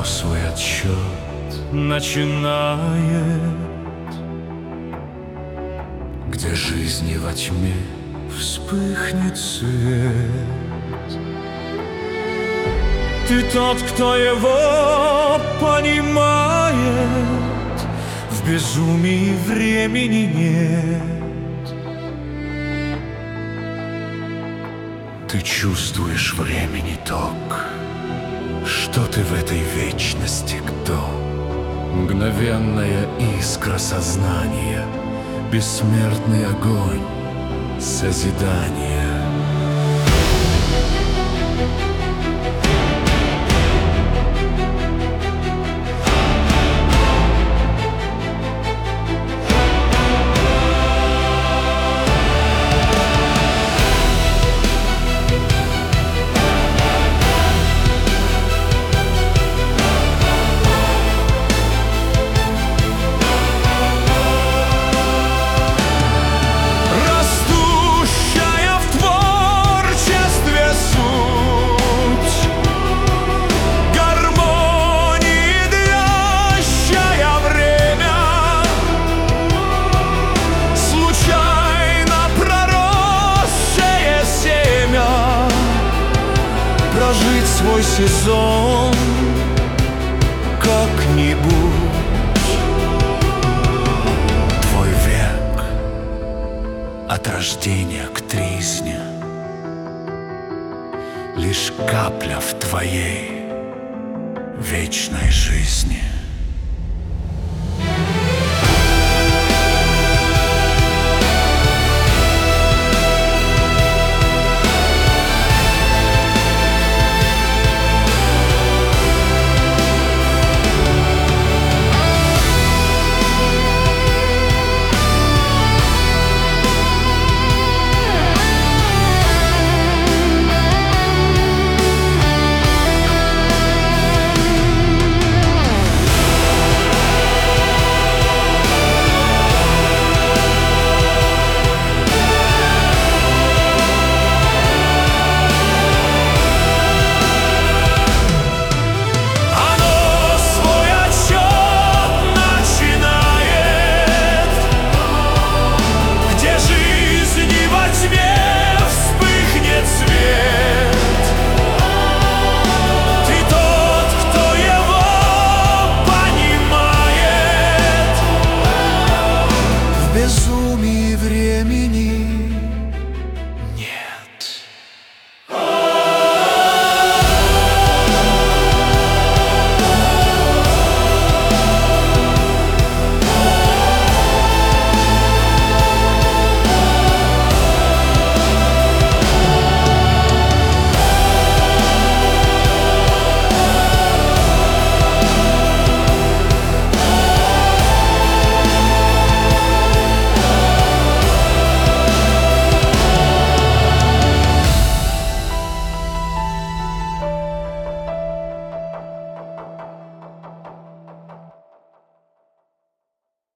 снова свой отсчет начинает, где жизни во тьме вспыхнет свет. Ты тот, кто его понимает, в безумии времени нет. Ты чувствуешь времени ток, что ты в этой вечности кто? Мгновенная искра сознания, бессмертный огонь созидания. Прожить свой сезон как-нибудь. Твой век от рождения к тризне, лишь капля в твоей вечной жизни.